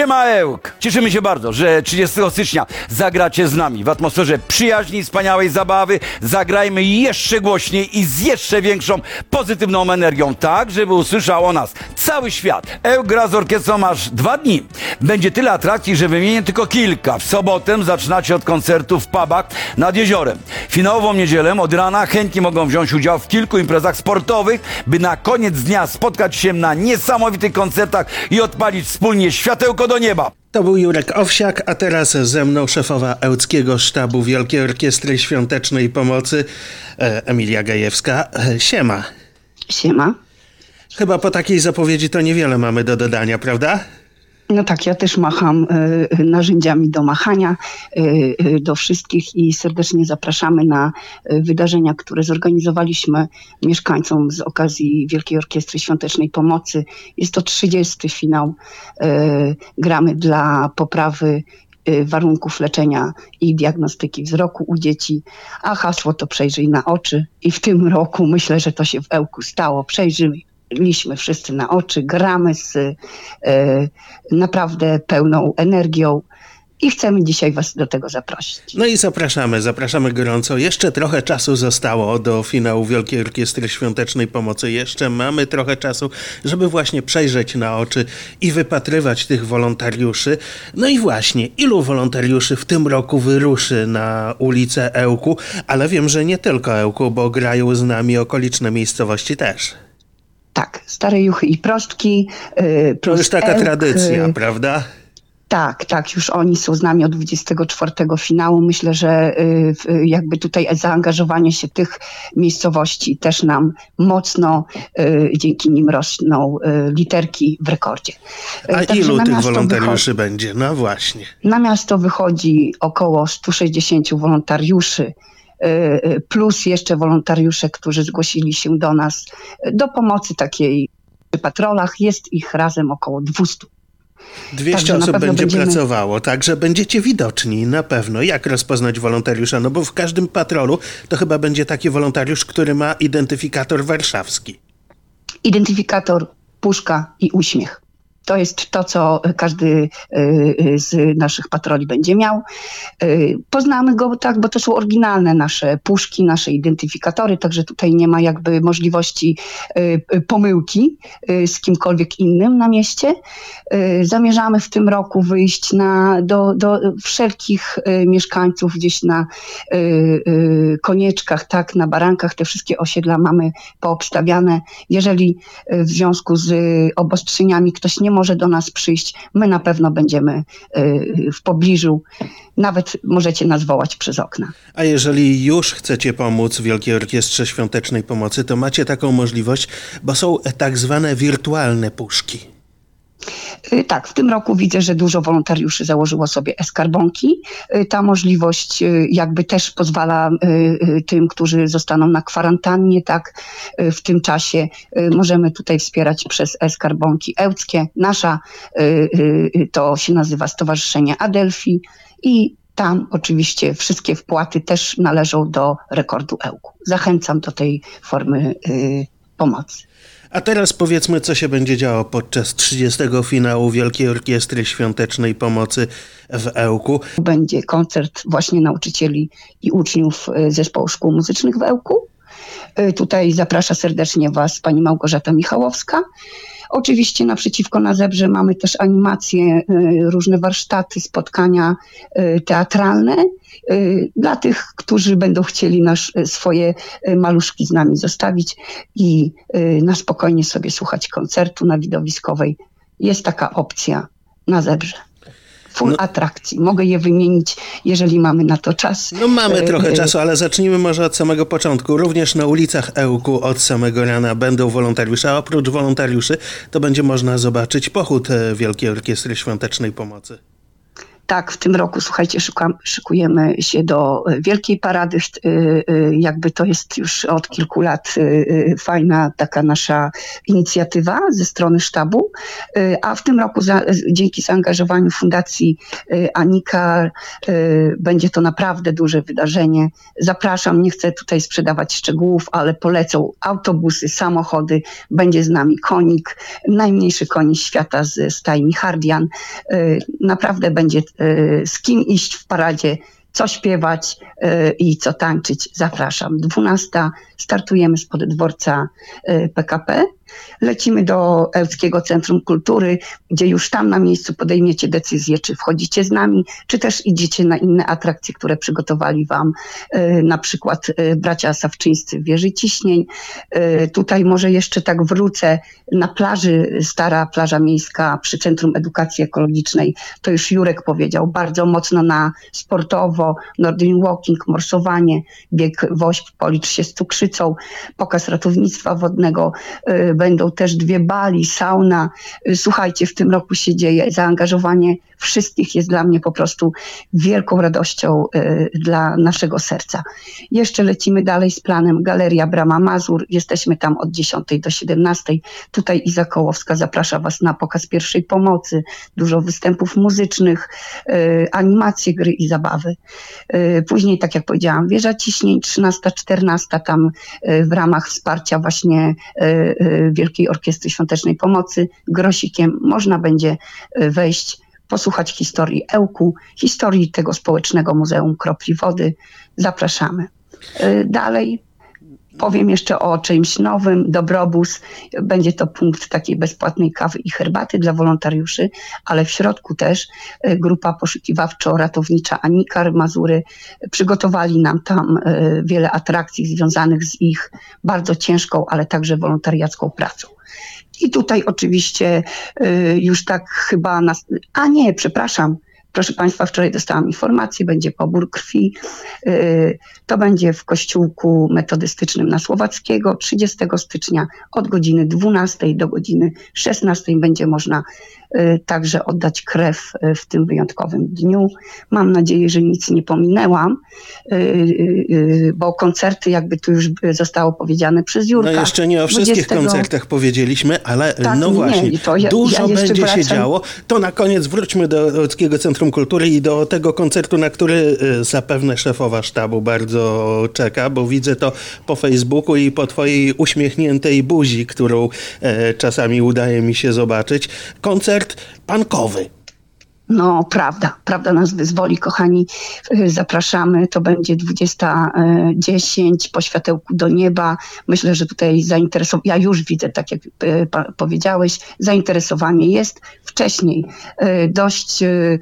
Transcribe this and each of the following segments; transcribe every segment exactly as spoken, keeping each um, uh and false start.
Siema Ełk! Cieszymy się bardzo, że trzydziestego stycznia zagracie z nami w atmosferze przyjaźni, wspaniałej zabawy. Zagrajmy jeszcze głośniej i z jeszcze większą pozytywną energią, tak, żeby usłyszał o nas cały świat. Ełk gra z orkiestrą aż dwa dni. Będzie tyle atrakcji, że wymienię tylko kilka. W sobotę zaczynacie od koncertu w pubach nad jeziorem. Finałową niedzielę od rana chętni mogą wziąć udział w kilku imprezach sportowych, by na koniec dnia spotkać się na niesamowitych koncertach i odpalić wspólnie światełko do nieba. To był Jurek Owsiak, a teraz ze mną szefowa Ełckiego Sztabu Wielkiej Orkiestry Świątecznej Pomocy Emilia Gajewska. Siema. Siema. Chyba po takiej zapowiedzi to niewiele mamy do dodania, prawda? No tak, ja też macham y, narzędziami do machania y, y, do wszystkich i serdecznie zapraszamy na y, wydarzenia, które zorganizowaliśmy mieszkańcom z okazji Wielkiej Orkiestry Świątecznej Pomocy. Jest to trzydziesty finał. Y, gramy dla poprawy y, warunków leczenia i diagnostyki wzroku u dzieci, a hasło to przejrzyj na oczy i w tym roku myślę, że to się w Ełku stało. Przejrzyj Liśmy wszyscy na oczy, gramy z e, naprawdę pełną energią i chcemy dzisiaj was do tego zaprosić. No i zapraszamy, zapraszamy gorąco. Jeszcze trochę czasu zostało do finału Wielkiej Orkiestry Świątecznej Pomocy. Jeszcze mamy trochę czasu, żeby właśnie przejrzeć na oczy i wypatrywać tych wolontariuszy. No i właśnie, ilu wolontariuszy w tym roku wyruszy na ulicę Ełku? Ale wiem, że nie tylko Ełku, bo grają z nami okoliczne miejscowości też. Tak, Stare Juchy i Prostki. Yy, to już taka Ełk, tradycja, yy, prawda? Tak, tak, już oni są z nami od dwudziestego czwartego finału. Myślę, że yy, jakby tutaj zaangażowanie się tych miejscowości też nam mocno yy, dzięki nim rosną yy, literki w rekordzie. Yy, A ilu tych wolontariuszy wychodzi, będzie? No właśnie. Na miasto wychodzi około stu sześćdziesięciu wolontariuszy. Plus jeszcze wolontariusze, którzy zgłosili się do nas do pomocy takiej przy patrolach. Jest ich razem około dwustu. dwieście osób będzie będziemy... pracowało, także będziecie widoczni na pewno. Jak rozpoznać wolontariusza? No bo w każdym patrolu to chyba będzie taki wolontariusz, który ma identyfikator warszawski. Identyfikator, puszka i uśmiech. To jest to, co każdy z naszych patroli będzie miał. Poznamy go, tak, bo to są oryginalne nasze puszki, nasze identyfikatory, także tutaj nie ma jakby możliwości pomyłki z kimkolwiek innym na mieście. Zamierzamy w tym roku wyjść na, do, do wszelkich mieszkańców gdzieś na Konieczkach, tak, na Barankach. Te wszystkie osiedla mamy poobstawiane. Jeżeli w związku z obostrzeniami ktoś nie może do nas przyjść, my na pewno będziemy w pobliżu. Nawet możecie nas wołać przez okna. A jeżeli już chcecie pomóc Wielkiej Orkiestrze Świątecznej Pomocy, to macie taką możliwość, bo są tak zwane wirtualne puszki. Tak, w tym roku widzę, że dużo wolontariuszy założyło sobie e-skarbonki. Ta możliwość jakby też pozwala tym, którzy zostaną na kwarantannie, tak, w tym czasie możemy tutaj wspierać przez e-skarbonki ełckie. Nasza to się nazywa Stowarzyszenie Adelphi i tam oczywiście wszystkie wpłaty też należą do rekordu Ełku. Zachęcam do tej formy pomocy. A teraz powiedzmy, co się będzie działo podczas trzydziestego finału Wielkiej Orkiestry Świątecznej Pomocy w Ełku. Będzie koncert właśnie nauczycieli i uczniów Zespołu Szkół Muzycznych w Ełku. Tutaj zaprasza serdecznie was pani Małgorzata Michałowska. Oczywiście naprzeciwko na Zebrze mamy też animacje, różne warsztaty, spotkania teatralne dla tych, którzy będą chcieli nasz, swoje maluszki z nami zostawić i na spokojnie sobie słuchać koncertu na Widowiskowej. Jest taka opcja na Zebrze. Full no, atrakcji. Mogę je wymienić, jeżeli mamy na to czas. No mamy trochę czasu, ale zacznijmy może od samego początku. Również na ulicach Ełku od samego rana będą wolontariusze, a oprócz wolontariuszy to będzie można zobaczyć pochód Wielkiej Orkiestry Świątecznej Pomocy. Tak, w tym roku, słuchajcie, szukam, szykujemy się do Wielkiej Parady. Jakby to jest już od kilku lat fajna taka nasza inicjatywa ze strony sztabu. A w tym roku za, dzięki zaangażowaniu Fundacji Anika będzie to naprawdę duże wydarzenie. Zapraszam, nie chcę tutaj sprzedawać szczegółów, ale polecą autobusy, samochody, będzie z nami konik, najmniejszy konik świata ze stajni Hardian. Naprawdę będzie z kim iść w paradzie, co śpiewać i co tańczyć. Zapraszam. dwunasta startujemy spod dworca P K P. Lecimy do Ełckiego Centrum Kultury, gdzie już tam na miejscu podejmiecie decyzję, czy wchodzicie z nami, czy też idziecie na inne atrakcje, które przygotowali wam na przykład bracia Sawczyńscy w Wieży Ciśnień. Tutaj może jeszcze tak wrócę na plaży, stara plaża miejska przy Centrum Edukacji Ekologicznej. To już Jurek powiedział, bardzo mocno na sportowo, Nordic Walking, morsowanie, bieg woźb, policz się z cukrzycą, pokaz ratownictwa wodnego. Będą też dwie bali, sauna. Słuchajcie, w tym roku się dzieje. Zaangażowanie wszystkich jest dla mnie po prostu wielką radością y, dla naszego serca. Jeszcze lecimy dalej z planem. Galeria Brama Mazur. Jesteśmy tam od dziesiątej do siedemnastej. Tutaj Iza Kołowska zaprasza was na pokaz pierwszej pomocy, dużo występów muzycznych, y, animacje, gry i zabawy. Y, później, tak jak powiedziałam, Wieża Ciśnień, trzynasta, czternasta, tam y, w ramach wsparcia właśnie y, y, Wielkiej Orkiestry Świątecznej Pomocy grosikiem można będzie y, wejść, posłuchać historii Ełku, historii tego społecznego Muzeum Kropli Wody. Zapraszamy. Dalej powiem jeszcze o czymś nowym. Dobrobus. Będzie to punkt takiej bezpłatnej kawy i herbaty dla wolontariuszy, ale w środku też grupa poszukiwawczo-ratownicza Anikar Mazury przygotowali nam tam wiele atrakcji związanych z ich bardzo ciężką, ale także wolontariacką pracą. I tutaj oczywiście y, już tak chyba nas... A nie, przepraszam. Proszę Państwa, wczoraj dostałam informację, będzie pobór krwi. Y, to będzie w kościółku metodystycznym na Słowackiego. trzydziestego stycznia od godziny dwunastej do godziny szesnastej będzie można y, także oddać krew y, w tym wyjątkowym dniu. Mam nadzieję, że nic nie pominęłam, y, y, bo koncerty, jakby tu już zostało powiedziane przez Jurka. No jeszcze nie o wszystkich dwudziestego koncertach powiedzieliśmy, ale tak, no nie, właśnie, to ja, dużo ja będzie wracam. się działo. To na koniec wróćmy do Łódzkiego Centrum Kultury i do tego koncertu, na który zapewne szefowa sztabu bardzo czeka, bo widzę to po Facebooku i po twojej uśmiechniętej buzi, którą e, czasami udaje mi się zobaczyć. Koncert punkowy. No, prawda, prawda nas wyzwoli, kochani. Zapraszamy, to będzie dwudziesta dziesięć po światełku do nieba. Myślę, że tutaj zainteresowanie, ja już widzę, tak jak powiedziałeś, zainteresowanie jest. Wcześniej dość,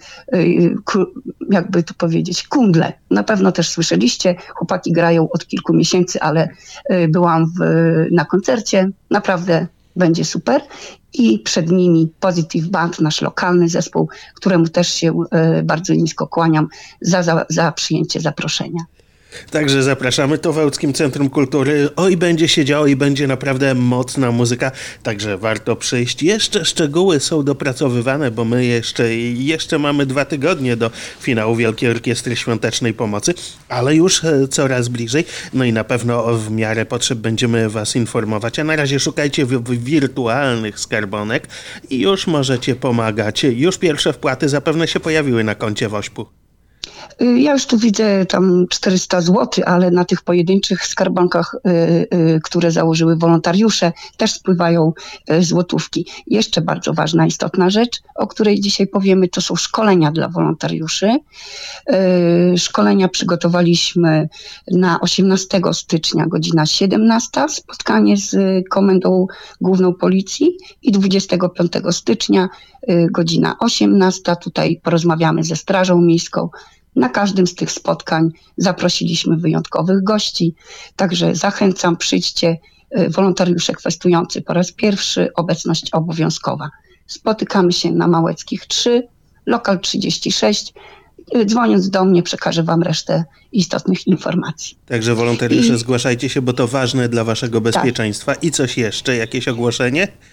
jakby tu powiedzieć, kundle. Na pewno też słyszeliście, chłopaki grają od kilku miesięcy, ale byłam w, na koncercie, naprawdę będzie super. I przed nimi Positive Band, nasz lokalny zespół, któremu też się y, bardzo nisko kłaniam za, za, za przyjęcie zaproszenia. Także zapraszamy, to w Łódzkim Centrum Kultury. Oj, będzie się działo i będzie naprawdę mocna muzyka, także warto przyjść. Jeszcze szczegóły są dopracowywane, bo my jeszcze, jeszcze mamy dwa tygodnie do finału Wielkiej Orkiestry Świątecznej Pomocy, ale już coraz bliżej. No i na pewno w miarę potrzeb będziemy was informować, a na razie szukajcie w, w wirtualnych skarbonek i już możecie pomagać. Już pierwsze wpłaty zapewne się pojawiły na koncie Wośpu. Ja już tu widzę tam czterysta złotych, ale na tych pojedynczych skarbonkach, y, y, które założyły wolontariusze, też spływają y, złotówki. Jeszcze bardzo ważna, istotna rzecz, o której dzisiaj powiemy, to są szkolenia dla wolontariuszy. Y, szkolenia przygotowaliśmy na osiemnastego stycznia, godzina siedemnasta, spotkanie z Komendą Główną Policji i dwudziestego piątego stycznia, y, godzina osiemnasta, tutaj porozmawiamy ze Strażą Miejską. Na każdym z tych spotkań zaprosiliśmy wyjątkowych gości, także zachęcam, przyjdźcie, wolontariusze kwestujący po raz pierwszy, obecność obowiązkowa. Spotykamy się na Małeckich trzy, lokal trzydzieści sześć. Dzwoniąc do mnie przekażę wam resztę istotnych informacji. Także wolontariusze I... zgłaszajcie się, bo to ważne dla waszego bezpieczeństwa. Tak. I coś jeszcze, jakieś ogłoszenie?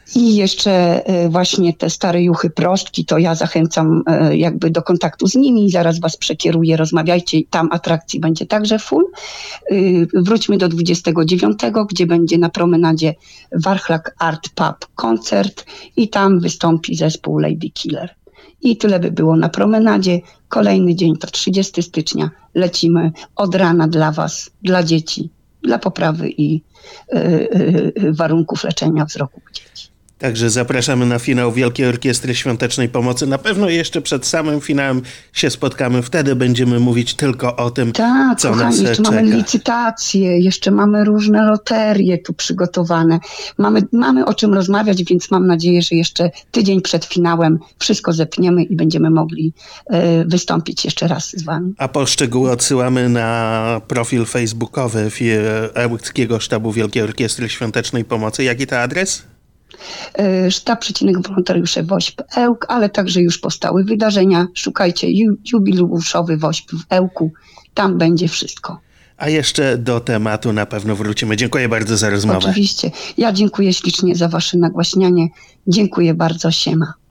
I jeszcze e, właśnie te stare juchy prostki, to ja zachęcam e, jakby do kontaktu z nimi, zaraz was przekieruję, rozmawiajcie, tam atrakcji będzie także full. E, Wróćmy do dwudziestego dziewiątego, gdzie będzie na promenadzie Warchlak Art Pub koncert i tam wystąpi zespół Lady Killer. I tyle by było na promenadzie. Kolejny dzień to trzydziestego stycznia. Lecimy od rana dla was, dla dzieci, dla poprawy i y, y, warunków leczenia wzroku dzieci. Także zapraszamy na finał Wielkiej Orkiestry Świątecznej Pomocy. Na pewno jeszcze przed samym finałem się spotkamy. Wtedy będziemy mówić tylko o tym, Tak, co kochani, nas jeszcze czeka. mamy licytacje, jeszcze mamy różne loterie tu przygotowane. Mamy, mamy o czym rozmawiać, więc mam nadzieję, że jeszcze tydzień przed finałem wszystko zepniemy i będziemy mogli y, wystąpić jeszcze raz z wami. A po szczegóły odsyłamy na profil facebookowy Ełckiego Sztabu Wielkiej Orkiestry Świątecznej Pomocy. Jaki to adres? Sztab przecinek wolontariusze WOŚP Ełk, ale także już powstały wydarzenia. Szukajcie ju, jubileuszowy WOŚP w Ełku, tam będzie wszystko. A jeszcze do tematu na pewno wrócimy. Dziękuję bardzo za rozmowę. Oczywiście. Ja dziękuję ślicznie za wasze nagłaśnianie. Dziękuję bardzo, siema.